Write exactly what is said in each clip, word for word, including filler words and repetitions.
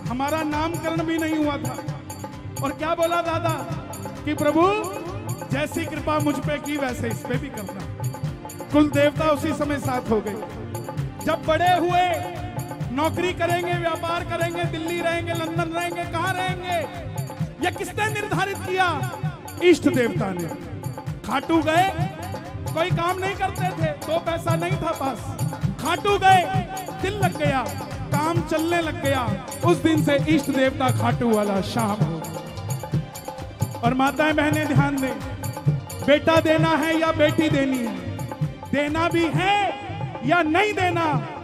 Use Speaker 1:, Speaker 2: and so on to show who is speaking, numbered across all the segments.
Speaker 1: हमारा नामकरण भी नहीं हुआ था। और क्या बोला दादा कि प्रभु जैसी कृपा मुझ पे की वैसे इस पे भी करना। कुल देवता उसी समय साथ हो गए। जब बड़े हुए, नौकरी करेंगे, व्यापार करेंगे, दिल्ली रहेंगे, लंदन रहेंगे, कहां रहेंगे, यह किसने निर्धारित किया? इष्ट देवता ने। खाटू गए, कोई काम नहीं करते थे, तो पैसा नहीं था पास। खाटू गए, दिल लग गया, काम चलने लग गया। उस दिन से इष्ट देवता खाटू वाला शाम हो। और माताएं बहनें ध्यान दें, बेटा देना है या बेटी देनी है, देना भी है या नहीं देना,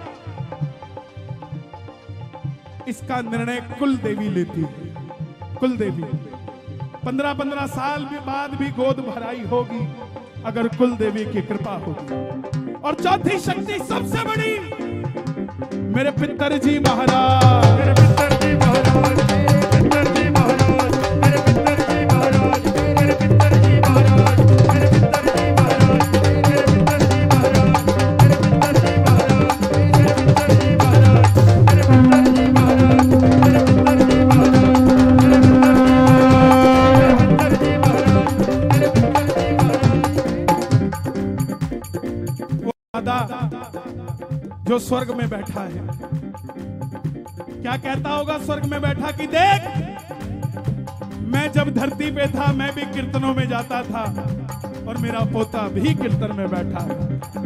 Speaker 1: इसका निर्णय कुल देवी लेती है। कुल देवी पंद्रह पंद्रह साल के बाद भी गोद भराई होगी अगर कुल देवी की कृपा होगी। और चौथी शक्ति सबसे बड़ी, मेरे पितर जी महाराज, मेरे पितर जी महाराज, पितर जी महाराज, मेरे पितर जी महाराज, मेरे पितर जी महाराज, मेरे पितर जी महाराज, मेरे पितर जी महाराज, मेरे पितर जी महाराज, मेरे पितर जी महाराज, मेरे पितर जी महाराज, मेरे पितर जी महाराज, मेरे पितर जी महाराज, मेरे पितर जी महाराज। वो दादा जो स्वर्ग में बैठा है, क्या कहता होगा स्वर्ग में बैठा कि देख, मैं जब धरती पे था मैं भी कीर्तनों में जाता था और मेरा पोता भी कीर्तन में बैठा है।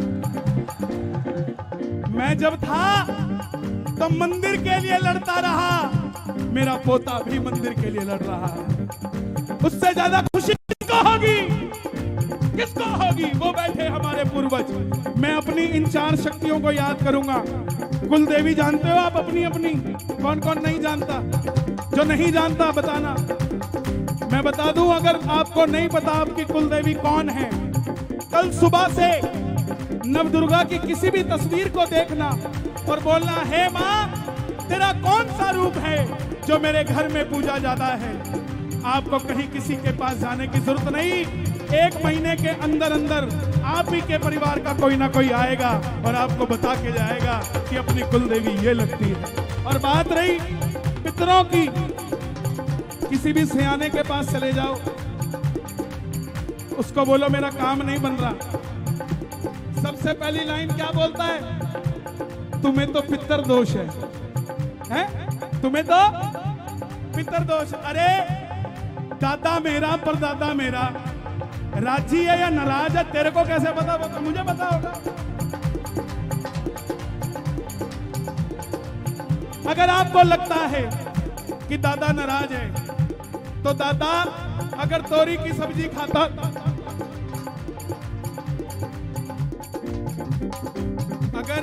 Speaker 1: मैं जब था तो मंदिर के लिए लड़ता रहा, मेरा पोता भी मंदिर के लिए लड़ रहा है। उससे ज्यादा खुशी किसको होगी? किसको होगी? वो बैठे हमारे पूर्वज। मैं अपनी इन चार शक्तियों को याद करूंगा। कुल देवी जानते हो आप अपनी अपनी? कौन कौन नहीं जानता? जो नहीं जानता बताना, मैं बता दूं। अगर आपको नहीं पता आपकी कुल देवी कौन है, कल सुबह से नवदुर्गा की किसी भी तस्वीर को देखना और बोलना, हे माँ तेरा कौन सा रूप है जो मेरे घर में पूजा जाता है। आपको कहीं किसी के पास जाने की जरूरत नहीं। एक महीने के अंदर अंदर आप ही के परिवार का कोई ना कोई आएगा और आपको बता के जाएगा कि अपनी कुल देवी ये लगती है। और बात रही पितरों की, किसी भी सियाने के पास चले जाओ, उसको बोलो मेरा काम नहीं बन रहा, सबसे पहली लाइन क्या बोलता है? तुम्हें तो पितर दोष है, हैं? तुम्हें तो पितर दोष। अरे दादा मेरा परदादा मेरा राजी है या नाराज है, तेरे को कैसे पता? बता, मुझे पता होगा। अगर आपको लगता है कि दादा नाराज है, तो दादा अगर तोरी की सब्जी खाता, अगर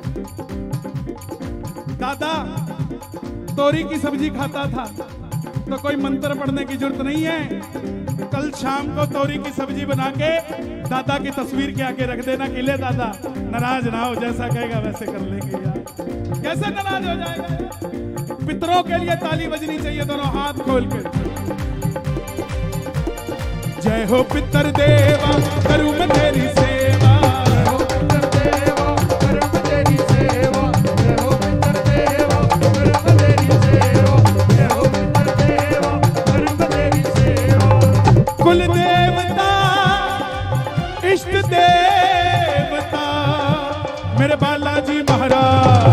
Speaker 1: दादा तोरी की सब्जी खाता था तो कोई मंत्र पढ़ने की जरूरत नहीं है। कल शाम को तोरी की सब्जी बना के दादा की तस्वीर के आगे रख देना कि ले दादा नाराज ना हो, जैसा कहेगा वैसे कर लेंगे। यार कैसे नाराज हो जाएगा? पितरों के लिए ताली बजनी चाहिए, दोनों हाथ खोल के। जय हो पितर देवा करूं मैं तेरी सेवा, जय हो पितर देवा करूं मैं तेरी सेवा, जय हो पितर देवा करूं मैं तेरी सेवा, जय हो पितर देवा करूं मैं तेरी सेवा। कुल देवता इष्ट देवता मेरे बालाजी महाराज,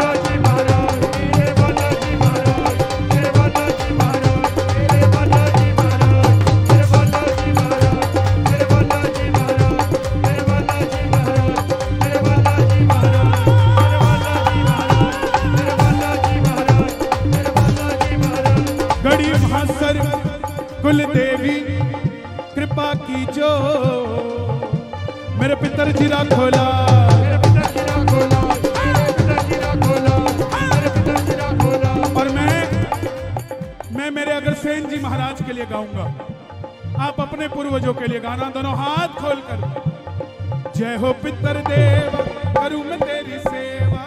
Speaker 1: कुल देवी कृपा की जो मेरे पितर जीरा खोला, मेरे पितर जीरा खोला, मेरे पितर जीरा खोला, मेरे पितर जीरा खोला। और मैं मैं मेरे अग्रसेन जी महाराज के लिए गाऊंगा, आप अपने पूर्वजों के लिए गाना, दोनों हाथ खोलकर। जय हो पितर देवा करूं मैं तेरी सेवा।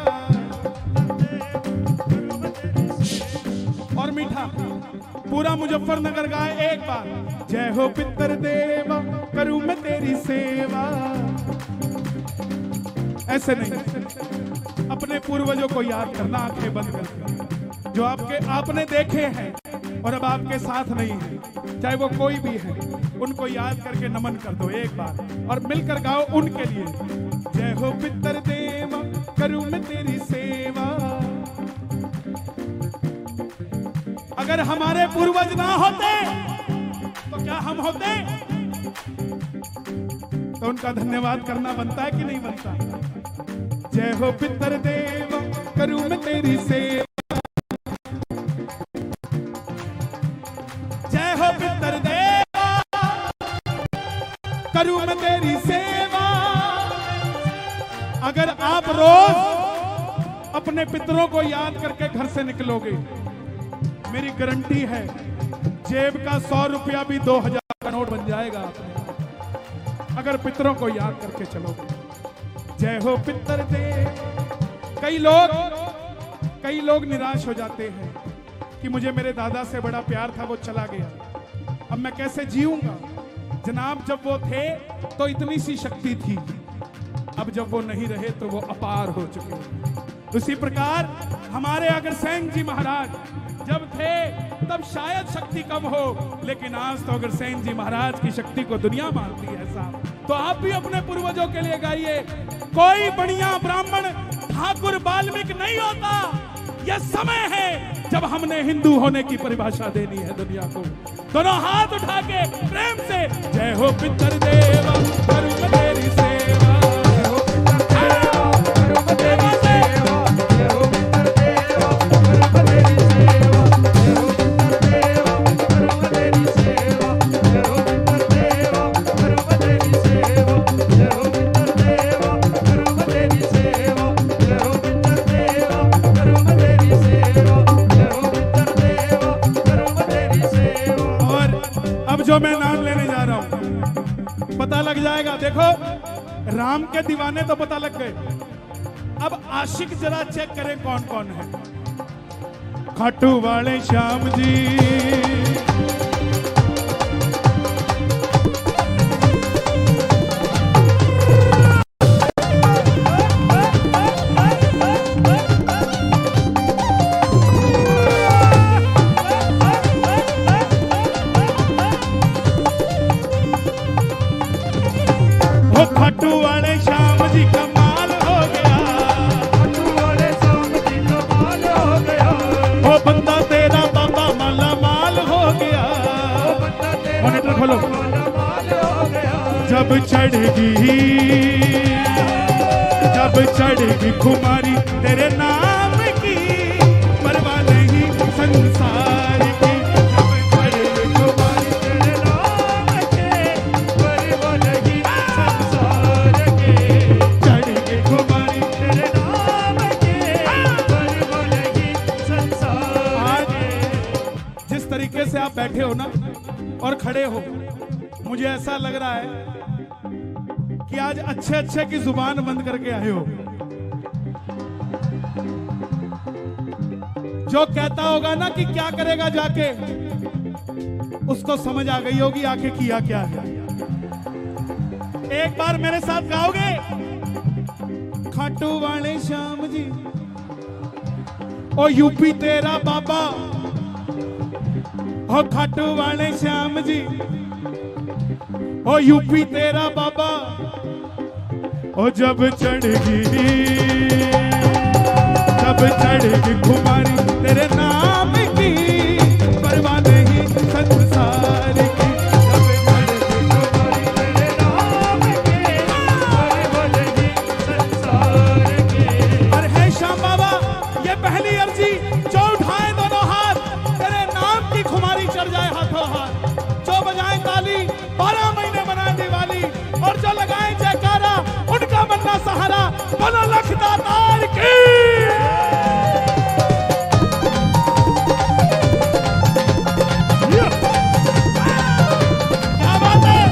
Speaker 1: और मीठा पूरा मुजफ्फरनगर गाए एक बार। जय हो पितर देवा करूं मैं तेरी सेवा। ऐसे नहीं, अपने पूर्वजों को याद करना आंखें बंद करके। जो आपके आपने देखे हैं और अब आपके साथ नहीं है, चाहे वो कोई भी है, उनको याद करके नमन कर दो एक बार और मिलकर गाओ उनके लिए। जय हो पितर देवा करूं मैं तेरी सेवा। अगर हमारे पूर्वज ना होते तो क्या हम होते? तो उनका धन्यवाद करना बनता है कि नहीं बनता? जय हो पितर देवा करूं मैं तेरी सेवा। जय हो पितर देवा करूं मैं तेरी सेवा। अगर आप रोज अपने पितरों को याद करके घर से निकलोगे, मेरी गारंटी है जेब का सौ रुपया भी दो हजार का नोट बन जाएगा अगर पितरों को याद करके चलोगे। जय हो पितर देव। कई लोग कई लोग निराश हो जाते हैं कि मुझे मेरे दादा से बड़ा प्यार था, वो चला गया, अब मैं कैसे जीऊंगा। जनाब, जब वो थे तो इतनी सी शक्ति थी, अब जब वो नहीं रहे तो वो अपार हो चुके। उसी प्रकार हमारे अग्रसेन जी महाराज जब थे तब शायद शक्ति कम हो, लेकिन आज तो अग्रसेन जी महाराज की शक्ति को दुनिया मानती है साहब। तो आप भी अपने पूर्वजों के लिए गाइए। कोई बढ़िया ब्राह्मण ठाकुर वाल्मीकि नहीं होता। यह समय है जब हमने हिंदू होने की परिभाषा देनी है दुनिया को। दोनों हाथ उठा के प्रेम से जय हो पितर देवा करूं मैं तेरी सेवा। जय हो पितर देवा करूं मैं तेरी सेवा। जय हो पितर देवा करूं मैं तेरी सेवा। जय हो पितर देवा करूं मैं तेरी सेवा। जय हो पितर देवा करूं मैं तेरी सेवा। जय हो पितर देवा करूं मैं तेरी सेवा। जय हो पितर देवा करूं मैं तेरी सेवा। जय हो पितर देवा करूं मैं तेरी सेवा। और अब जो मैं नाम लेने जा रहा हूं पता लग जाएगा। देखो, राम के दीवाने तो पता लग गए, अब आशिक जरा चेक करें कौन कौन है। खाटू वाले श्याम जी, खाटू वाले श्याम जी कमाल हो गया। खाटू वाले श्याम जी कमाल हो गया। वो बंदा तेरा बाबा माला माल हो गया। मॉनिटर खोलो। जब चढ़ेगी जब चढ़ेगी खुमारी तेरे नाम की, परवाह नहीं संसार की। से आप बैठे हो ना और खड़े हो, मुझे ऐसा लग रहा है कि आज अच्छे अच्छे की जुबान बंद करके आए हो। जो कहता होगा ना कि क्या करेगा जाके, उसको समझ आ गई होगी आके किया क्या है। एक बार मेरे साथ गाओगे? खाटू वाले श्याम जी, ओ यूपी तेरा बाबा, ओ खाटू वाले श्याम जी, ओ यूपी तेरा बाबा। ओ जब चढ़ेगी जब चढ़ेगी खुमारी तेरे नाम की, परवाह नहीं संसार की। जब चढ़ेगी खुमारी तेरे नाम की, परवाह नहीं संसार की। अरे है श्याम बाबा, ये पहली अर्जी जो उठाए दोनों हाथ, तेरे नाम की खुमारी चढ़ जाए हाथों हाथ। जो बजाए ताली, बारह महीने बनाए दिवाली, और जो लगाए जयकारा, उनका बनना सहारा। बोलो लख दातार की। क्या बात है।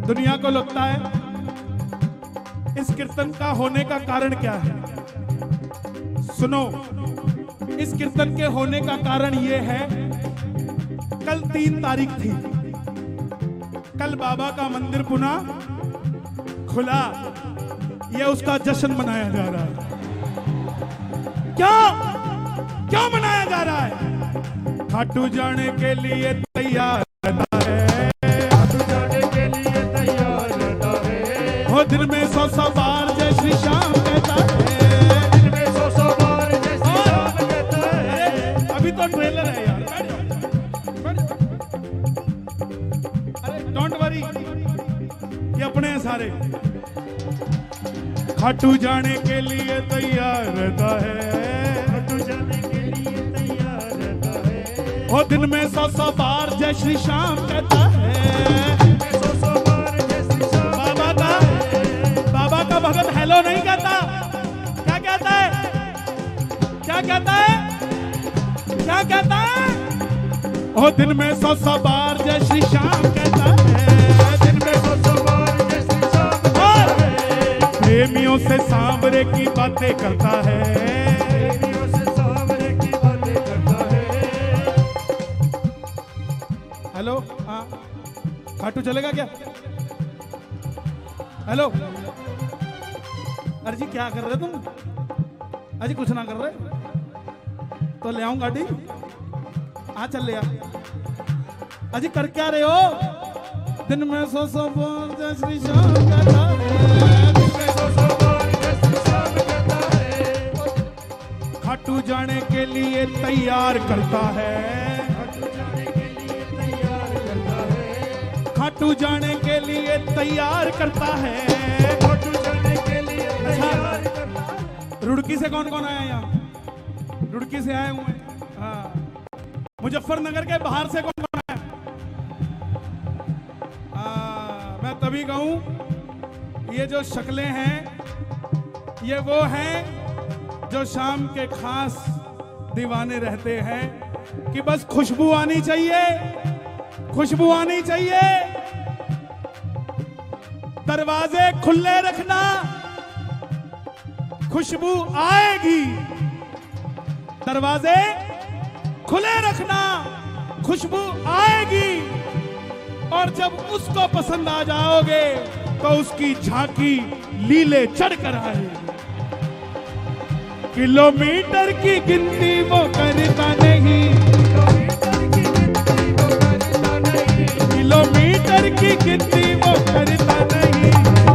Speaker 1: दुनिया को लगता है इस कीर्तन का होने का कारण क्या है। सुनो, इस कीर्तन के होने का कारण यह है, कल तीन तारीख थी, कल बाबा का मंदिर पुनः खुला, यह उसका जश्न मनाया जा रहा है। क्या क्या मनाया जा रहा है? खाटू जाने के लिए तैयार रहता है, खाटू जाने के लिए तैयार रहता है। हो दिन में सौ सौ बार जय श्री श्याम कहता है, दिन में सौ सौ बार जय श्री श्याम कहता है। अभी तो ट्रेलर है यार, अरे डोंट वरी, ये अपने हैं सारे। खाटू जाने के लिए तैयार रहता है, खाटू जाने के लिए तैयार रहता है। वो दिन में सौ सौ बार जय श्री श्याम कहता है, सौ सौ बार जय श्री श्याम। बाबा का बाबा का भगत हेलो नहीं कहता, क्या कहता है? क्या कहता है? क्या कहता है? वो दिन में सौ सौ बार जय श्री श्याम कहता है, दिन में सौ सौ बार जय श्री श्याम कहता है। प्रेमियों से सांवरे की बातें करता है, प्रेमियों से सांवरे की बातें करता है। हेलो, हाँ खाटू चलेगा क्या? हेलो अरे जी क्या कर रहे तुम? अजी कुछ ना कर रहे तो ले आऊं गाड़ी, आ चल ले आ। अजी कर क्या रहे हो? दिन में सौ सौ बार जय श्री श्याम कहता है, खाटू जाने के लिए तैयार करता है, खाटू जाने के लिए तैयार करता है। खाटू जाने के लिए तैयार करता है, खाटू जाने के लिए तैयार करता है। रुड़की से कौन कौन आया यहाँ? रुड़की से आए हुए हैं, हाँ। मुजफ्फरनगर के बाहर से कौन कौन आया? हाँ, मैं तभी कहूं ये जो शक्लें हैं ये वो हैं जो शाम के खास दीवाने रहते हैं कि बस खुशबू आनी चाहिए, खुशबू आनी चाहिए। दरवाजे खुले रखना, खुशबू आएगी। दरवाजे खुले रखना, खुशबू आएगी। और जब उसको पसंद आ जाओगे तो उसकी झांकी लीले चढ़कर आएगी। किलोमीटर की गिनती वो करता नहीं, किलोमीटर की गिनती वो करता नहीं।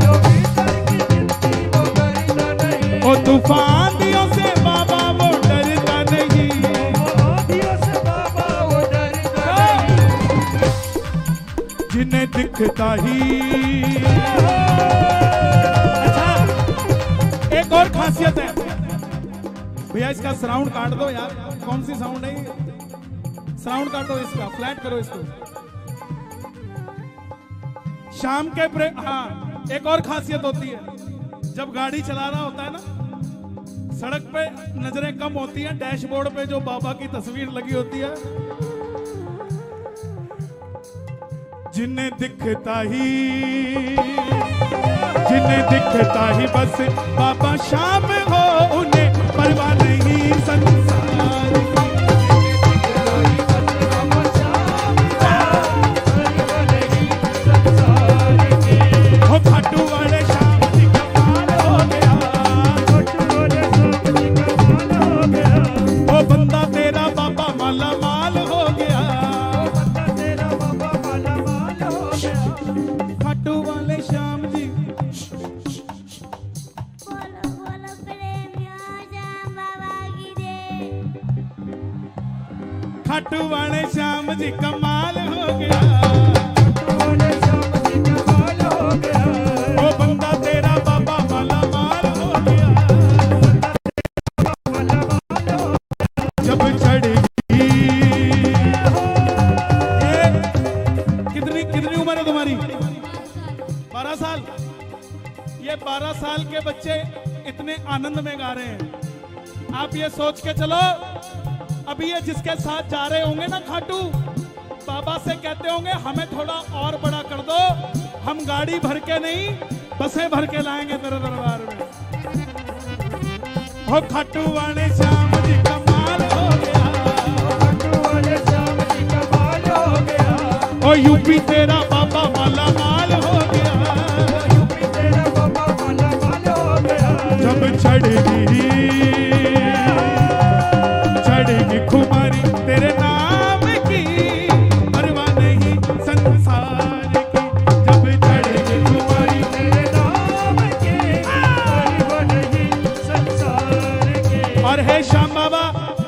Speaker 1: ओ तूफान दियों से बाबा वो डरता नहीं, जिन्हें दिखता ही। अच्छा एक और खासियत है भैया, इसका साउंड काट दो यार, कौन सी साउंड है? साउंड काटो इसका, फ्लैट करो इसको। शाम के ब्रेक, हाँ एक और खासियत होती है, जब गाड़ी चला रहा होता है ना, सड़क पे नजरें कम होती हैं, डैशबोर्ड पे जो बाबा की तस्वीर लगी होती है, जिन्हें दिखता ही, जिन्हें दिखता ही बस बाबा शाम हो, उन्हें परवाह नहीं संसार की। हो खाटू वाले शाम जी कमाल हो गया, वो बंदा तेरा बाबा माला माल हो गया, खाटू वाले श्याम जी। खाटू वाले श्याम जी कमाल हो गया, वो बंदा तेरा बाबा माला माल हो गया। जब चढ़ेगी ये कितनी कितनी उम्र है तुम्हारी? बारह साल। ये बारह साल के बच्चे इतने आनंद में गा रहे हैं। आप ये सोच के चलो, अभी ये जिसके साथ जा रहे होंगे ना खाटू, बाबा से कहते होंगे हमें थोड़ा और बड़ा कर दो, हम गाड़ी भर के नहीं, बसें भर के लाएंगे तेरे दरबार में। हो खाटू वाले श्याम जी कमाल हो गया,
Speaker 2: खाटू वाले श्याम जी कमाल हो गया।
Speaker 1: ओ यूपी तेरा बाबा माला माल हो गया,
Speaker 2: यूपी तेरा बाबा माला माल हो गया।
Speaker 1: जब चढ़ेगी चढ़ेगी खुमारी तेरे नाम की, परवाह नहीं संसार की। जब चढ़ेगी खुमारी
Speaker 2: तेरे नाम के, परवाह नहीं संसार के।
Speaker 1: और है श्याम बाबा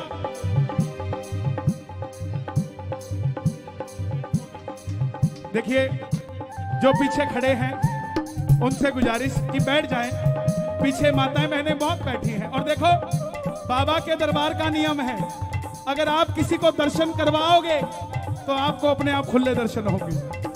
Speaker 1: देखिए, जो पीछे खड़े हैं उनसे गुजारिश कि बैठ जाएं। पीछे माताएं बहनें बहुत बैठी हैं। और देखो, बाबा के दरबार का नियम है, अगर आप किसी को दर्शन करवाओगे तो आपको अपने आप खुले दर्शन होंगे,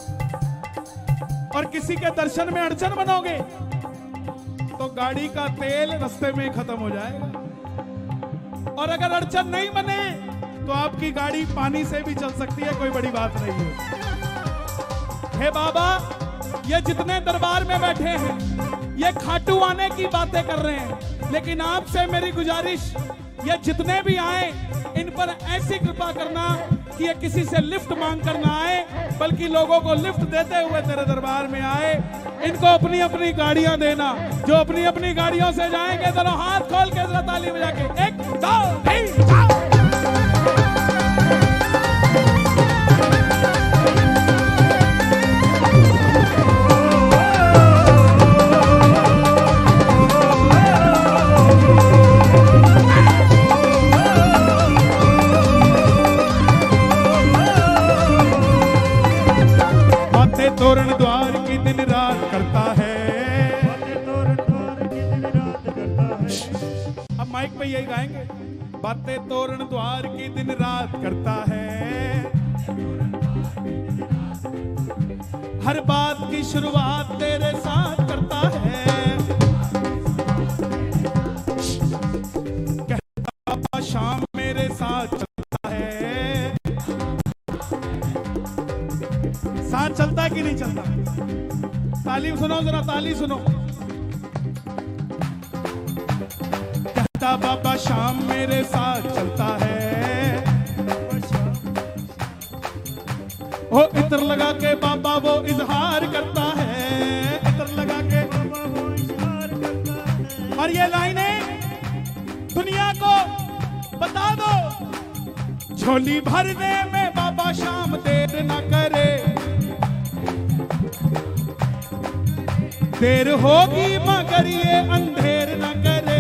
Speaker 1: और किसी के दर्शन में अड़चन बनोगे तो गाड़ी का तेल रास्ते में खत्म हो जाएगा। और अगर अड़चन नहीं बने तो आपकी गाड़ी पानी से भी चल सकती है, कोई बड़ी बात नहीं है। हे बाबा, ये जितने दरबार में बैठे हैं ये खाटू आने की बातें कर रहे हैं, लेकिन आपसे मेरी गुजारिश, ये जितने भी आए इन पर ऐसी कृपा करना कि ये किसी से लिफ्ट मांग कर ना आए, बल्कि लोगों को लिफ्ट देते हुए तेरे दरबार में आए। इनको अपनी अपनी गाड़ियां देना, जो अपनी अपनी गाड़ियों से जाएंगे दोनों हाथ खोल के जरा ताली बजा के एक दो तीन चार। तोरण द्वार की दिन रात करता है,
Speaker 2: तोरण द्वार की दिन रात करता है।
Speaker 1: अब माइक पे यही गाएंगे, बातें तोरण द्वार की दिन रात करता है, हर बात की शुरुआत तेरे साथ करता है, कहता बाबा शाम मेरे साथ चलता है। साथ चलता है कि नहीं चलता? ताली सुनो जरा, ताली सुनो। कहता बाबा शाम मेरे साथ चलता है, ओ इत्र लगा के बाबा वो इजहार करता है, इत्र लगा के
Speaker 2: बाबा वो इशार करता है।
Speaker 1: और ये लाइनें दुनिया को बता दो, झोली भरने में बाबा शाम देर न करे, देर होगी मगर ये अंधेर न करे।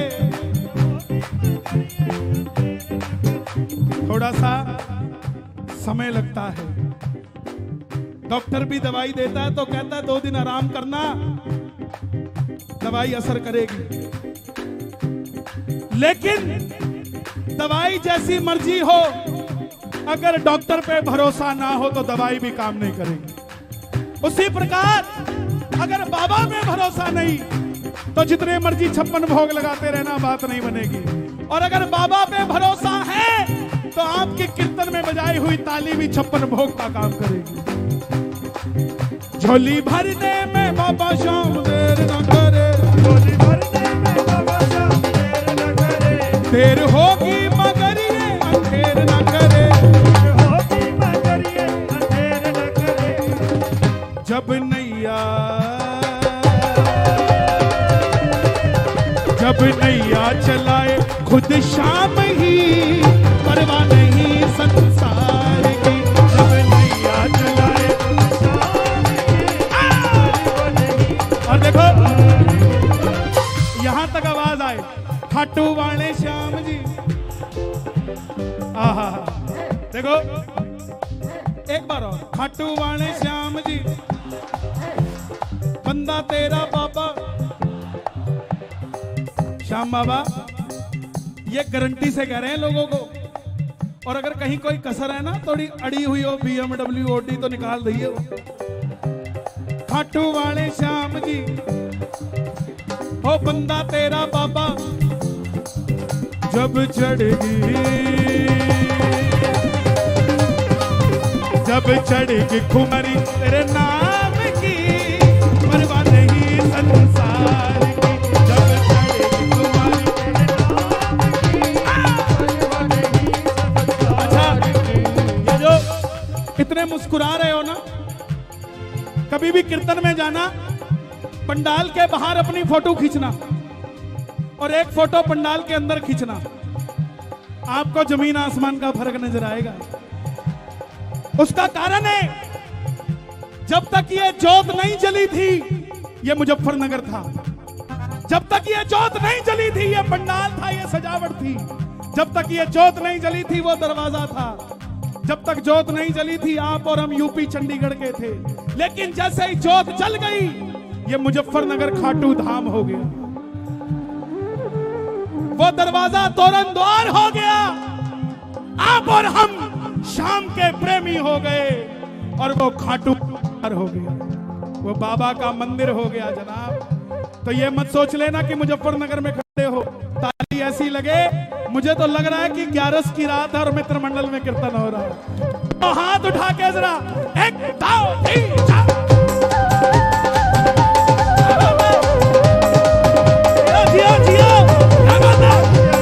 Speaker 1: थोड़ा सा समय लगता है, डॉक्टर भी दवाई देता है तो कहता है दो दिन आराम करना, दवाई असर करेगी। लेकिन दवाई जैसी मर्जी हो, अगर डॉक्टर पे भरोसा ना हो तो दवाई भी काम नहीं करेगी। उसी प्रकार अगर बाबा में भरोसा नहीं तो जितने मर्जी छप्पन भोग लगाते रहना, बात नहीं बनेगी। और अगर बाबा पे भरोसा है तो आपके कीर्तन में बजाई हुई ताली भी छप्पन भोग का काम करेगी। झोली भरने में बाबा शाम देर न करे,
Speaker 2: झोली भरने में बाबा शाम देर न करे,
Speaker 1: देर होगी मगर ये अंधेर न करे,
Speaker 2: होगी मगर ये अंधेर न करे।
Speaker 1: जब नैया जब नैया चलाए खुद शाम ही, परवाह नहीं संसार की।
Speaker 2: जब नैया चलाए शाम की, परवाह नहीं।
Speaker 1: और देखो यहां तक आवाज आए, खाटू वाले श्याम जी। आहा, देखो एक बार और, खाटू वाले श्याम जी, बंदा तेरा बाबा श्याम बाबा। ये गारंटी से कह रहे हैं लोगों को, और अगर कहीं कोई कसर है ना, थोड़ी अड़ी हुई हो बीएमडब्ल्यू ओडी तो निकाल दइए। खाटू वाले श्याम जी, हो बंदा तेरा बाबा, जब चढ़ेगी जब चढ़ेगी खुमरी तेरे नाम की, में मुस्कुरा रहे हो ना, कभी भी कीर्तन में जाना, पंडाल के बाहर अपनी फोटो खींचना और एक फोटो पंडाल के अंदर खींचना, आपको जमीन आसमान का फर्क नजर आएगा। उसका कारण है, जब तक ये जोत नहीं जली थी, ये मुजफ्फरनगर था। जब तक ये जोत नहीं जली थी, ये पंडाल था, ये सजावट थी। जब तक ये जोत नहीं जली थी, वो दरवाजा था। जब तक जोत नहीं जली थी, आप और हम यूपी चंडीगढ़ के थे। लेकिन जैसे ही जोत जल गई, ये मुजफ्फरनगर खाटू धाम हो गया। वो दरवाजा तोरण द्वार हो गया। आप और हम शाम के प्रेमी हो गए और वो खाटू द्वार हो गया, वो बाबा का मंदिर हो गया जनाब। तो ये मत सोच लेना कि मुजफ्फरनगर में खड़े हो ताली ऐसी लगे। मुझे तो लग रहा है कि ग्यारस की रात है और मित्र मंडल में कीर्तन हो रहा है। तो हाथ उठा के जरा एक दो तीन चार, जियो जियो क्या बात है।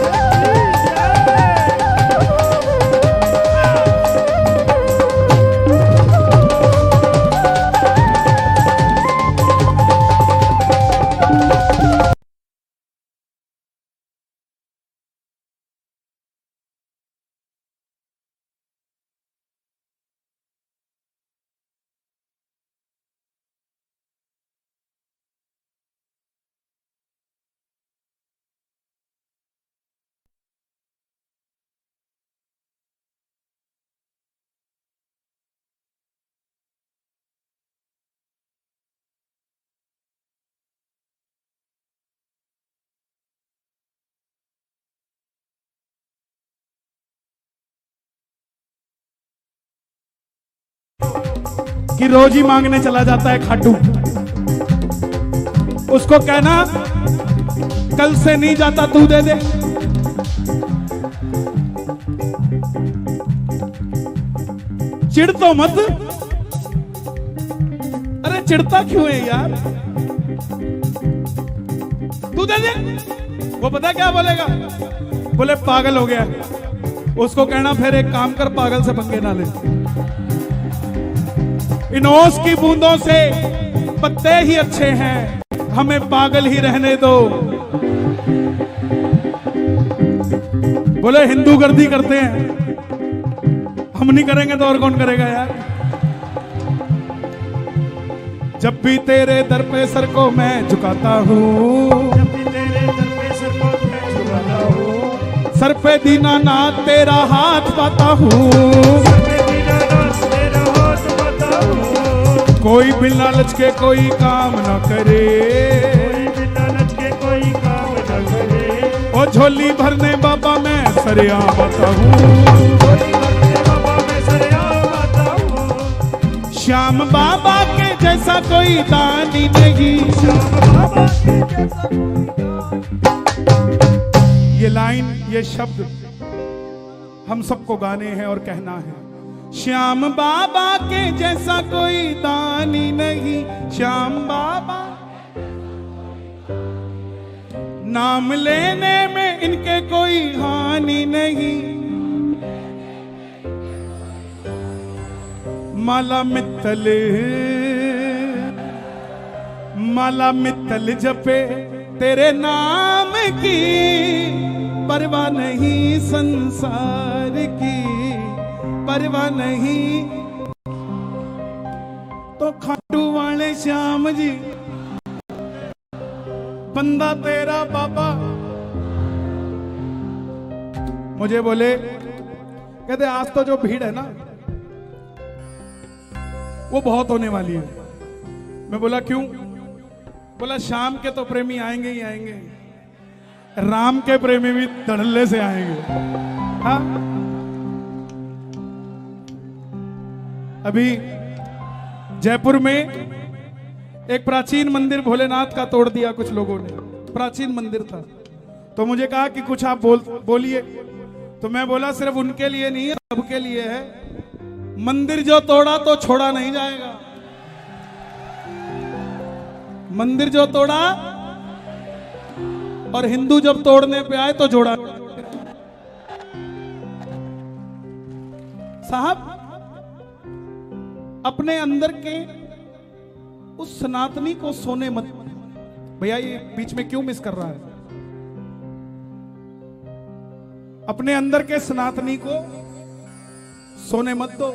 Speaker 1: कि रोज ही मांगने चला जाता है खाटू। उसको कहना कल से नहीं जाता, तू दे दे। चिढ़ तो मत, अरे चिढ़ता क्यों है यार, तू दे दे। वो पता क्या बोलेगा, बोले पागल हो गया। उसको कहना फिर एक काम कर, पागल से पंगे ना ले। इन ओस की बूंदों से पत्ते ही अच्छे हैं, हमें पागल ही रहने दो। बोले हिंदू गर्दी करते हैं, हम नहीं करेंगे तो और कौन करेगा यार। जब भी तेरे दर पे सर को मैं झुकाता हूँ,
Speaker 2: जब भी तेरे दर पे सर को मैं झुकाता हूँ,
Speaker 1: सर पे दीनानाथ तेरा हाथ पाता हूँ।
Speaker 2: सर पे दीनानाथ तेरा हाथ पाता हूँ।
Speaker 1: कोई बिन लालच के कोई काम न करे,
Speaker 2: कोई बिन लालच के कोई काम न करे।
Speaker 1: ओ झोली भरने बाबा मैं सरेआम आता हूँ।
Speaker 2: झोली भरने बाबा मैं सरेआम आता हूँ।
Speaker 1: श्याम बाबा के जैसा कोई दानी नहीं।
Speaker 2: श्याम बाबा के जैसा कोई दानी।
Speaker 1: ये लाइन, ये शब्द हम सबको गाने हैं और कहना है। श्याम बाबा के जैसा कोई दानी नहीं, श्याम बाबा नाम लेने में इनके कोई हानि नहीं। माला मित्तल माला मित्तल जपे तेरे नाम की, परवाह नहीं संसार की, परवाह नहीं। तो खाटू वाले श्याम जी, बंदा तेरा बाबा। मुझे बोले, कहते आज तो जो भीड़ है ना वो बहुत होने वाली है। मैं बोला क्यों? बोला शाम के तो प्रेमी आएंगे ही आएंगे, राम के प्रेमी भी धड़ल्ले से आएंगे। हाँ, अभी जयपुर में एक प्राचीन मंदिर भोलेनाथ का तोड़ दिया कुछ लोगों ने। प्राचीन मंदिर था, तो मुझे कहा कि कुछ आप बोल बोलिए। तो मैं बोला सिर्फ उनके लिए नहीं है, सबके लिए है। मंदिर जो तोड़ा तो छोड़ा नहीं जाएगा। मंदिर जो तोड़ा और हिंदू जब तोड़ने पे आए तो जोड़ा। साहब अपने अंदर के उस सनातनी को सोने मत। भैया ये बीच में क्यों मिस कर रहा है? अपने अंदर के सनातनी को सोने मत दो।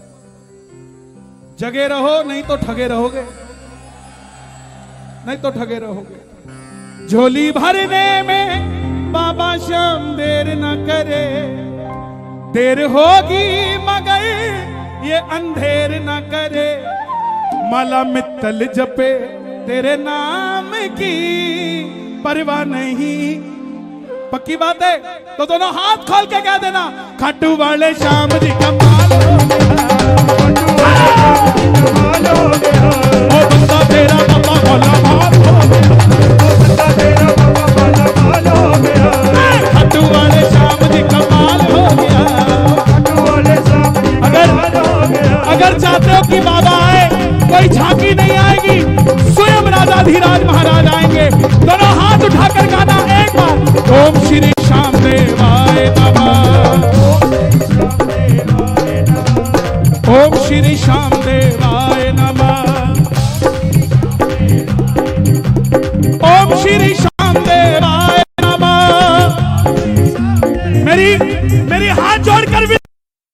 Speaker 1: जगे रहो, नहीं तो ठगे रहोगे, नहीं तो ठगे रहोगे। झोली भरने में बाबा श्याम देर न करे, देर होगी मगर ये अंधेर न करे। माला मित्तल जपे तेरे नाम की परवाह नहीं। पक्की बात है तो दोनों हाथ खोल के कह देना, खाटू वाले श्याम जी कमाल हो गया, ओ बंदा तेरा बाबा भोला भाल हो गया, खाटू वाले श्याम जी कमाल हो गया। अगर अगर चाहते हो कि बाबा आए, कोई झांकी नहीं आएगी, स्वयं राजाधिराज महाराज आएंगे। दोनों हाथ उठाकर गाना एक बार, ओम श्री श्याम देवाय नमः, ओम श्री श्याम देवाय नमः, ओम श्री श्याम देवाय नमः। मेरी मेरी हाथ जोड़कर भी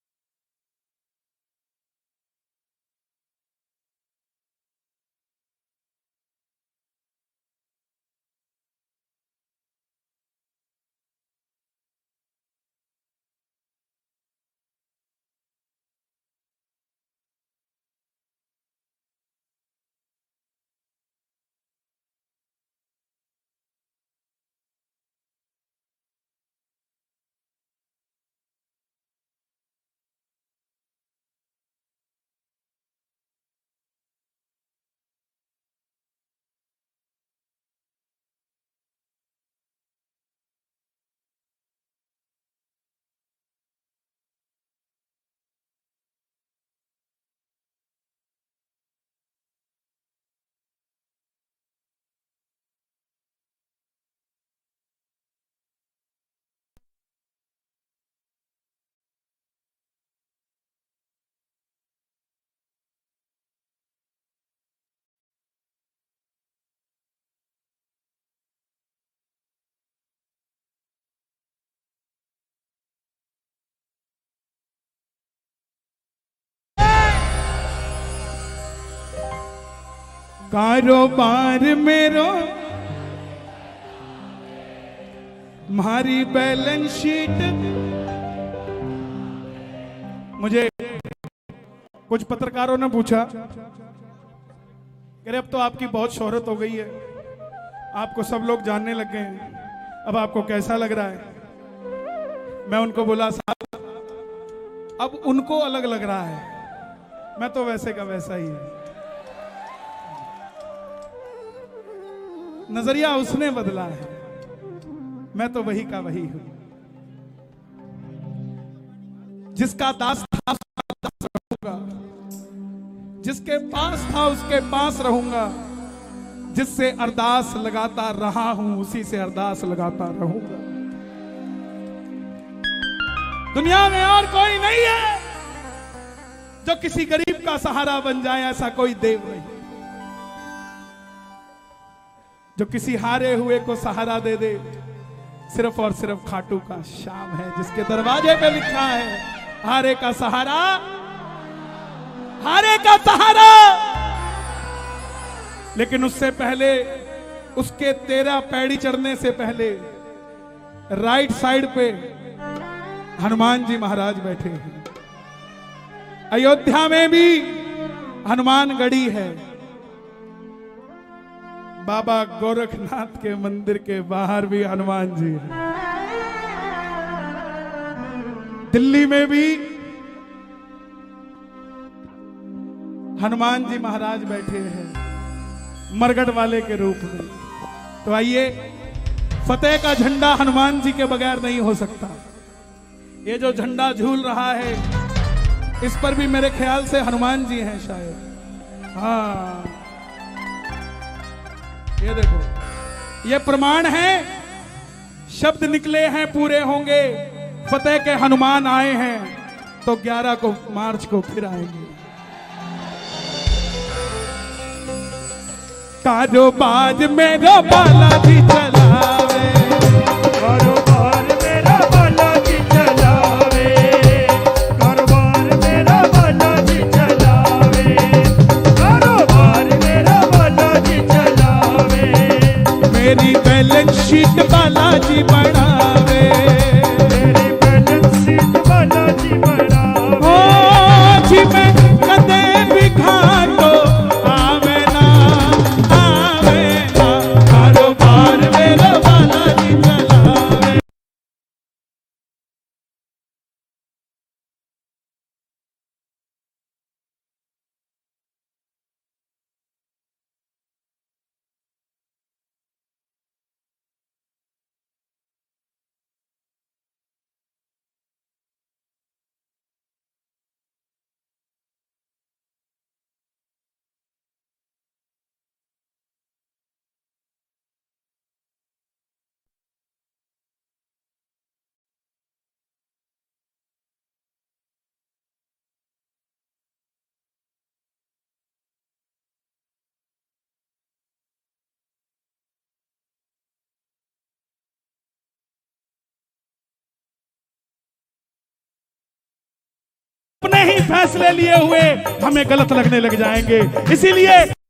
Speaker 1: कारोबार मेरो मारी बैलेंस शीट। मुझे कुछ पत्रकारों ने पूछा, अरे अब तो आपकी बहुत शोहरत हो गई है, आपको सब लोग जानने लग गए हैं, अब आपको कैसा लग रहा है? मैं उनको बोला, साहब अब उनको अलग लग रहा है, मैं तो वैसे का वैसा ही है। नजरिया उसने बदला है, मैं तो वही का वही हूं। जिसका दास था उसका दास रहूंगा, जिसके पास था उसके पास रहूंगा, जिससे अरदास लगाता रहा हूं उसी से अरदास लगाता रहूंगा। दुनिया में और कोई नहीं है जो किसी गरीब का सहारा बन जाए, ऐसा कोई देव नहीं जो किसी हारे हुए को सहारा दे दे। सिर्फ और सिर्फ खाटू का श्याम है, जिसके दरवाजे पे लिखा है, हारे का सहारा, हारे का सहारा। लेकिन उससे पहले, उसके तेरह पैड़ी चढ़ने से पहले राइट साइड पे हनुमान जी महाराज बैठे हैं। अयोध्या में भी हनुमान गढ़ी है, बाबा गोरखनाथ के मंदिर के बाहर भी हनुमान जी हैं, दिल्ली में भी हनुमान जी महाराज बैठे हैं मरगढ़ वाले के रूप में। तो आइए, फतेह का झंडा हनुमान जी के बगैर नहीं हो सकता। ये जो झंडा झूल रहा है, इस पर भी मेरे ख्याल से हनुमान जी हैं शायद। हाँ, ये देखो, ये प्रमाण है, शब्द निकले हैं पूरे होंगे। फतेह के हनुमान आए हैं तो ग्यारह को मार्च को फिर आएंगे। कारोबार मेरा बालाजी चलावे,
Speaker 2: कारोबार मेरा बालाजी चलावे, कारोबार मेरा बालाजी चलावे, कारोबार मेरा बालाजी चलावे।
Speaker 1: मेरी बैलेंस शीट बालाजी बढ़ावे,
Speaker 2: मेरी बैलेंस शीट बालाजी बढ़ावे।
Speaker 1: ओ जी मैं कदे भी घाटो आवे ना, आवे ना, कारोबार मेरा बालाजी चलावे। अपने ही फैसले लिए हुए हमें गलत लगने लग जाएंगे, इसीलिए